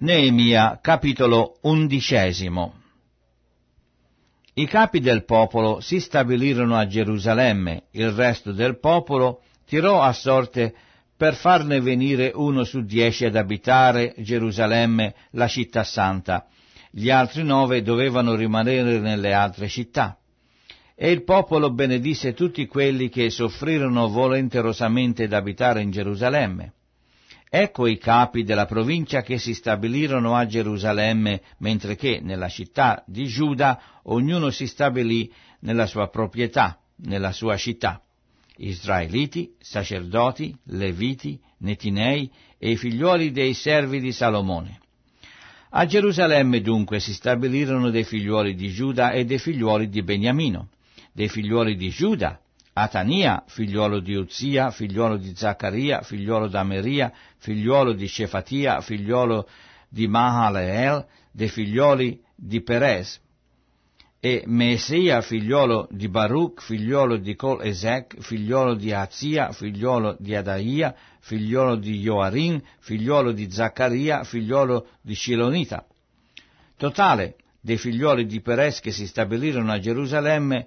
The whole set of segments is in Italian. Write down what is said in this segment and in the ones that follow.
Neemia, capitolo 11. I capi del popolo si stabilirono a Gerusalemme, il resto del popolo tirò a sorte per farne venire 1 su 10 ad abitare Gerusalemme, la città santa. Gli altri 9 dovevano rimanere nelle altre città. E il popolo benedisse tutti quelli che soffrirono volenterosamente d'abitare in Gerusalemme. Ecco i capi della provincia che si stabilirono a Gerusalemme, mentre che nella città di Giuda ognuno si stabilì nella sua proprietà, nella sua città. Israeliti, sacerdoti, leviti, netinei e i figliuoli dei servi di Salomone. A Gerusalemme dunque si stabilirono dei figliuoli di Giuda e dei figliuoli di Beniamino. Dei figliuoli di Giuda, Atania, figliuolo di Uzia, figliuolo di Zaccaria, figliuolo d'Ameria, figliuolo di Shefatia, figliuolo di Mahaleel, dei figliuoli di Perez, e Mesia, figliuolo di Baruch, figliuolo di Col-Esec, figliuolo di Azia, figliuolo di Adaia, figliuolo di Joarin, figliuolo di Zaccaria, figliuolo di Shilonita. Totale dei figliuoli di Perez che si stabilirono a Gerusalemme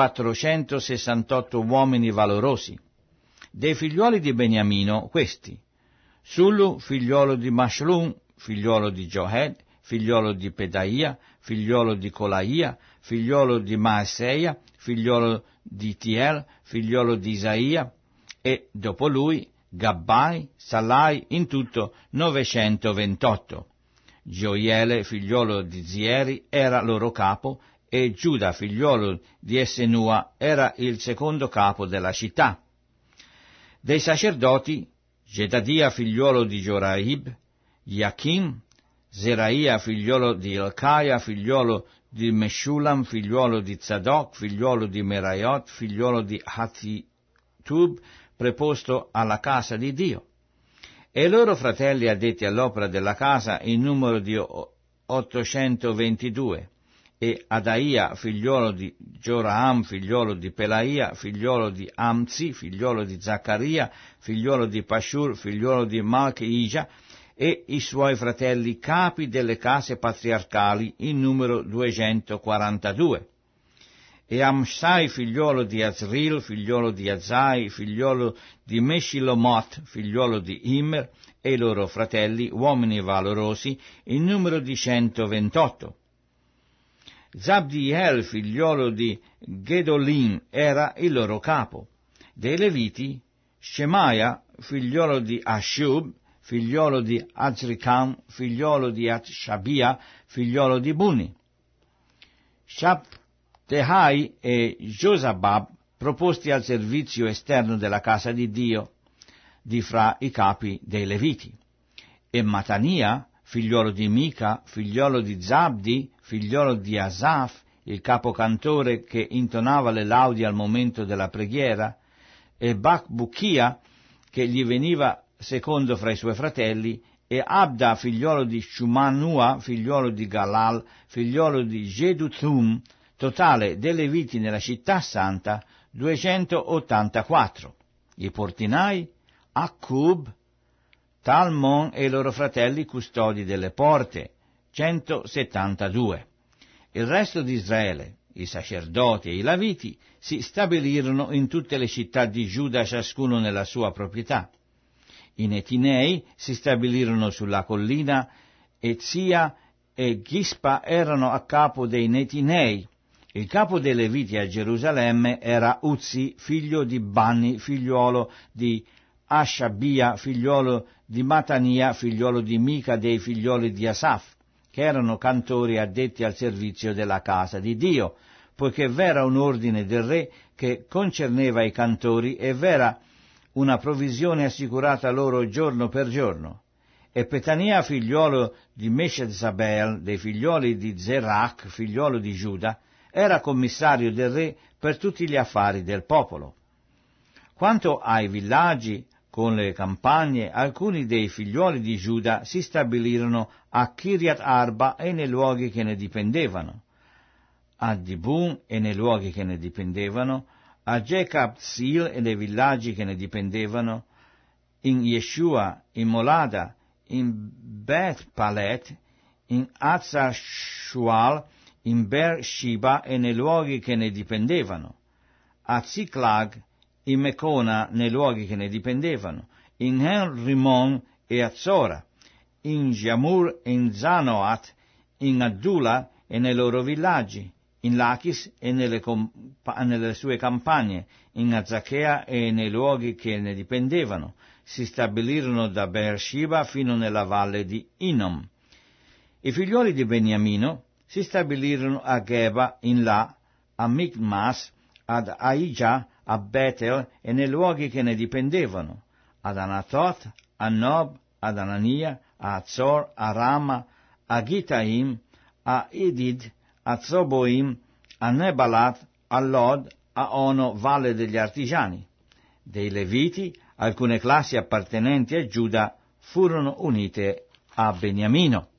468 uomini valorosi. Dei figliuoli di Beniamino questi: Sullu, figliuolo di Mashlum, figliuolo di Johed, figliuolo di Pedaia, figliuolo di Colaia, figliuolo di Maaseia, figliuolo di Tiel, figliuolo di Isaia, e dopo lui Gabbai, Salai, in tutto 928. Gioiele, figliuolo di Zieri, era loro capo, e Giuda, figliuolo di Essenua, era il secondo capo della città. Dei sacerdoti, Gedadia, figliuolo di Joraib, Iachim, Zeraia, figliuolo di Ilcaia, figliuolo di Meshulam, figliuolo di Zadok, figliuolo di Meraiot, figliuolo di Hathitub, preposto alla casa di Dio. E i loro fratelli addetti all'opera della casa in numero di 822, e Adaia, figliuolo di Joram, figliuolo di Pelaia, figliuolo di Amzi, figliuolo di Zaccaria, figliuolo di Pashur, figliuolo di Malchija, e i suoi fratelli capi delle case patriarcali in numero 242. E Amsai, figliuolo di Azril, figliuolo di Azai, figliuolo di Meshilomot, figliuolo di Immer, e i loro fratelli, uomini valorosi, in numero di 128. Zabdiel, figliuolo di Gedolin, era il loro capo. Dei Leviti, Shemaia, figliuolo di Ashub, figliuolo di Azrikam, figliuolo di Atshabia, figliuolo di Buni. Tehai e Josabab, proposti al servizio esterno della casa di Dio, di fra i capi dei Leviti. E Matania, figliuolo di Mica, figliuolo di Zabdi, figliuolo di Asaf, il capocantore che intonava le laudi al momento della preghiera, e Bacbuchia, che gli veniva secondo fra i suoi fratelli, e Abda, figliuolo di Shumanua, figliuolo di Galal, figliuolo di Jeduthum. Totale dei Leviti nella città santa 284. I portinai, Accub, Talmon e i loro fratelli custodi delle porte 172. Il resto di Israele, i sacerdoti e i Leviti, si stabilirono in tutte le città di Giuda, ciascuno nella sua proprietà. I Netinei si stabilirono sulla collina, e Zia e Gispa erano a capo dei Netinei. Il capo dei Leviti a Gerusalemme era Uzzi, figlio di Banni, figliuolo di Ashabia, figliuolo di Matania, figliuolo di Mica, dei figlioli di Asaf, che erano cantori addetti al servizio della casa di Dio, poiché v'era un ordine del re che concerneva i cantori e v'era una provvisione assicurata loro giorno per giorno. E Petania, figliuolo di Meshezabel, dei figlioli di Zerach, figliuolo di Giuda, era commissario del re per tutti gli affari del popolo. Quanto ai villaggi con le campagne, alcuni dei figliuoli di Giuda si stabilirono a Kiryat Arba e nei luoghi che ne dipendevano, a Dibun e nei luoghi che ne dipendevano, a Jekab-Sil e nei villaggi che ne dipendevano, in Yeshua, in Molada, in Bet Palet, in Hazar-Shual, in Beer-Shiba e nei luoghi che ne dipendevano, a Ziklag, in Mecona nei luoghi che ne dipendevano, in En-Rimon e a Zora, in Jamur e in Zanoat, in Addula e nei loro villaggi, in Lachis e nelle sue campagne, in Azachea e nei luoghi che ne dipendevano. Si stabilirono da Beer-Shiba fino nella valle di Inom. I figlioli di Beniamino si stabilirono a Geba in La, a Micmas, ad Aija, a Betel e nei luoghi che ne dipendevano, ad Anatot, a Nob, ad Anania, a Azor, a Rama, a Gitaim, a Idid, a Zoboim, a Nebalat, a Lod, a Ono, valle degli artigiani. Dei Leviti, alcune classi appartenenti a Giuda furono unite a Beniamino.